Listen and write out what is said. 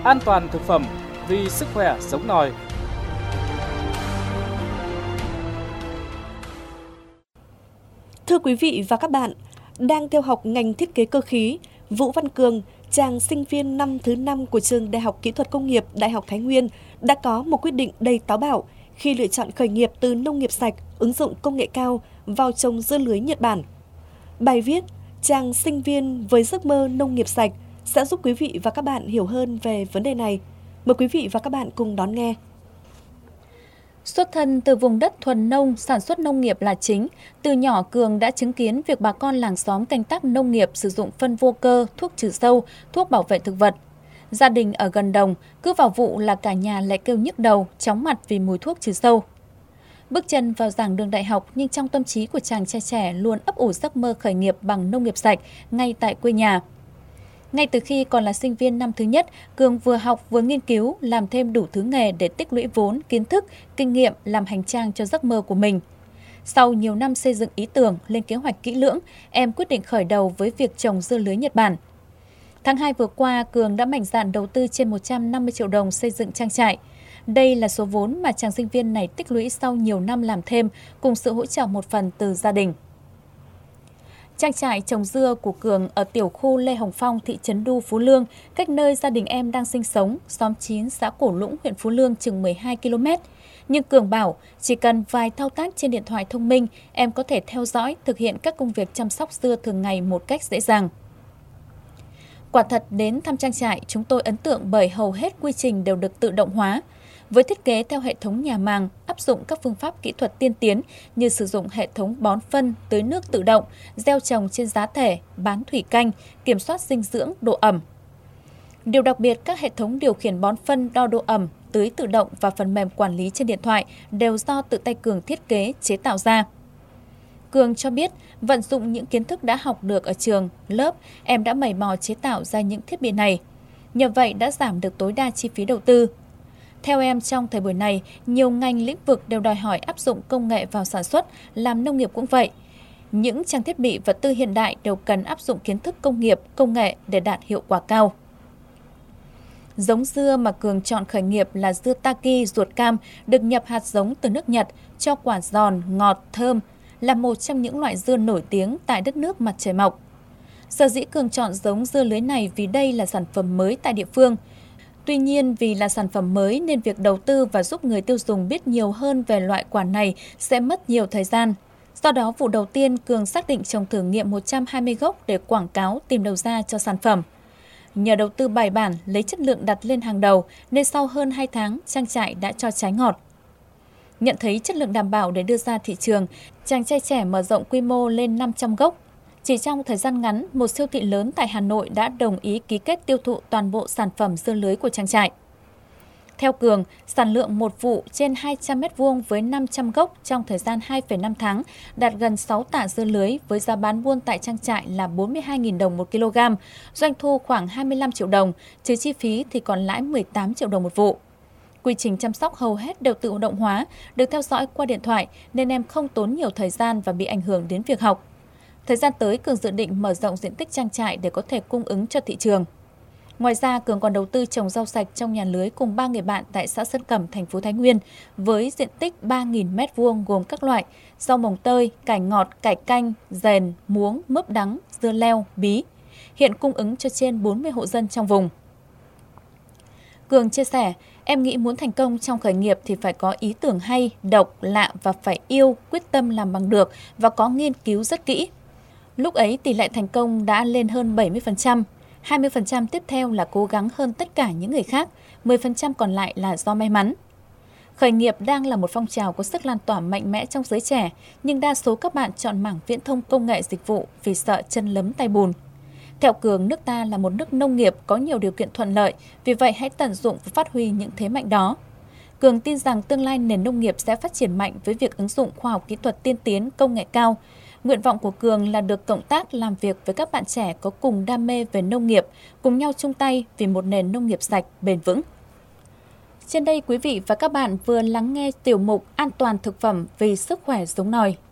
an toàn thực phẩm vì sức khỏe sống nòi. Thưa quý vị và các bạn, đang theo học ngành thiết kế cơ khí, Vũ Văn Cường, chàng sinh viên năm thứ 5 của trường Đại học Kỹ thuật Công nghiệp Đại học Thái Nguyên đã có một quyết định đầy táo bạo khi lựa chọn khởi nghiệp từ nông nghiệp sạch, ứng dụng công nghệ cao vào trồng dưa lưới Nhật Bản. Bài viết "Chàng sinh viên với giấc mơ nông nghiệp sạch" sẽ giúp quý vị và các bạn hiểu hơn về vấn đề này. Mời quý vị và các bạn cùng đón nghe. Xuất thân từ vùng đất thuần nông, sản xuất nông nghiệp là chính, từ nhỏ Cường đã chứng kiến việc bà con làng xóm canh tác nông nghiệp sử dụng phân vô cơ, thuốc trừ sâu, thuốc bảo vệ thực vật. Gia đình ở gần đồng, cứ vào vụ là cả nhà lại kêu nhức đầu, chóng mặt vì mùi thuốc trừ sâu. Bước chân vào giảng đường đại học nhưng trong tâm trí của chàng trai trẻ luôn ấp ủ giấc mơ khởi nghiệp bằng nông nghiệp sạch ngay tại quê nhà. Ngay từ khi còn là sinh viên năm thứ nhất, Cường vừa học vừa nghiên cứu, làm thêm đủ thứ nghề để tích lũy vốn, kiến thức, kinh nghiệm làm hành trang cho giấc mơ của mình. Sau nhiều năm xây dựng ý tưởng, lên kế hoạch kỹ lưỡng, em quyết định khởi đầu với việc trồng dưa lưới Nhật Bản. Tháng 2 vừa qua, Cường đã mạnh dạn đầu tư trên 150 triệu đồng xây dựng trang trại. Đây là số vốn mà chàng sinh viên này tích lũy sau nhiều năm làm thêm, cùng sự hỗ trợ một phần từ gia đình. Trang trại trồng dưa của Cường ở tiểu khu Lê Hồng Phong, thị trấn Đu, Phú Lương, cách nơi gia đình em đang sinh sống, xóm 9, xã Cổ Lũng, huyện Phú Lương chừng 12 km. Nhưng Cường bảo chỉ cần vài thao tác trên điện thoại thông minh, em có thể theo dõi, thực hiện các công việc chăm sóc dưa thường ngày một cách dễ dàng. Quả thật, đến thăm trang trại, chúng tôi ấn tượng bởi hầu hết quy trình đều được tự động hóa. Với thiết kế theo hệ thống nhà màng, áp dụng các phương pháp kỹ thuật tiên tiến như sử dụng hệ thống bón phân, tưới nước tự động, gieo trồng trên giá thể, bán thủy canh, kiểm soát dinh dưỡng, độ ẩm. Điều đặc biệt, các hệ thống điều khiển bón phân, đo độ ẩm, tưới tự động và phần mềm quản lý trên điện thoại đều do tự tay Cường thiết kế, chế tạo ra. Cường cho biết, vận dụng những kiến thức đã học được ở trường, lớp, em đã mày mò chế tạo ra những thiết bị này. Nhờ vậy đã giảm được tối đa chi phí đầu tư. Theo em, trong thời buổi này, nhiều ngành lĩnh vực đều đòi hỏi áp dụng công nghệ vào sản xuất, làm nông nghiệp cũng vậy. Những trang thiết bị vật tư hiện đại đều cần áp dụng kiến thức công nghiệp, công nghệ để đạt hiệu quả cao. Giống dưa mà Cường chọn khởi nghiệp là dưa Taki ruột cam, được nhập hạt giống từ nước Nhật, cho quả giòn, ngọt, thơm, là một trong những loại dưa nổi tiếng tại đất nước mặt trời mọc. Sở dĩ Cường chọn giống dưa lưới này vì đây là sản phẩm mới tại địa phương. Tuy nhiên, vì là sản phẩm mới nên việc đầu tư và giúp người tiêu dùng biết nhiều hơn về loại quả này sẽ mất nhiều thời gian. Do đó, vụ đầu tiên, Cường xác định trồng thử nghiệm 120 gốc để quảng cáo tìm đầu ra cho sản phẩm. Nhờ đầu tư bài bản, lấy chất lượng đặt lên hàng đầu, nên sau hơn 2 tháng, trang trại đã cho trái ngọt. Nhận thấy chất lượng đảm bảo để đưa ra thị trường, chàng trai trẻ mở rộng quy mô lên 500 gốc. Chỉ trong thời gian ngắn, một siêu thị lớn tại Hà Nội đã đồng ý ký kết tiêu thụ toàn bộ sản phẩm dưa lưới của trang trại. Theo Cường, sản lượng một vụ trên 200 m2 với 500 gốc trong thời gian 2,5 tháng đạt gần 6 tạ dưa lưới với giá bán buôn tại trang trại là 42.000 đồng một kg, doanh thu khoảng 25 triệu đồng, trừ chi phí thì còn lãi 18 triệu đồng một vụ. Quy trình chăm sóc hầu hết đều tự động hóa, được theo dõi qua điện thoại nên em không tốn nhiều thời gian và bị ảnh hưởng đến việc học. Thời gian tới, Cường dự định mở rộng diện tích trang trại để có thể cung ứng cho thị trường. Ngoài ra, Cường còn đầu tư trồng rau sạch trong nhà lưới cùng 3 người bạn tại xã Sơn Cẩm, thành phố Thái Nguyên, với diện tích 3.000 m2 gồm các loại rau mồng tơi, cải ngọt, cải canh, dền, muống, mướp đắng, dưa leo, bí. Hiện cung ứng cho trên 40 hộ dân trong vùng. Cường chia sẻ, em nghĩ muốn thành công trong khởi nghiệp thì phải có ý tưởng hay, độc, lạ và phải yêu, quyết tâm làm bằng được và có nghiên cứu rất kỹ. Lúc ấy tỷ lệ thành công đã lên hơn 70%, 20% tiếp theo là cố gắng hơn tất cả những người khác, 10% còn lại là do may mắn. Khởi nghiệp đang là một phong trào có sức lan tỏa mạnh mẽ trong giới trẻ, nhưng đa số các bạn chọn mảng viễn thông công nghệ dịch vụ vì sợ chân lấm tay bùn. Theo Cường, nước ta là một nước nông nghiệp có nhiều điều kiện thuận lợi, vì vậy hãy tận dụng và phát huy những thế mạnh đó. Cường tin rằng tương lai nền nông nghiệp sẽ phát triển mạnh với việc ứng dụng khoa học kỹ thuật tiên tiến, công nghệ cao. Nguyện vọng của Cường là được cộng tác làm việc với các bạn trẻ có cùng đam mê về nông nghiệp, cùng nhau chung tay vì một nền nông nghiệp sạch, bền vững. Trên đây, quý vị và các bạn vừa lắng nghe tiểu mục An toàn thực phẩm vì sức khỏe sống nòi.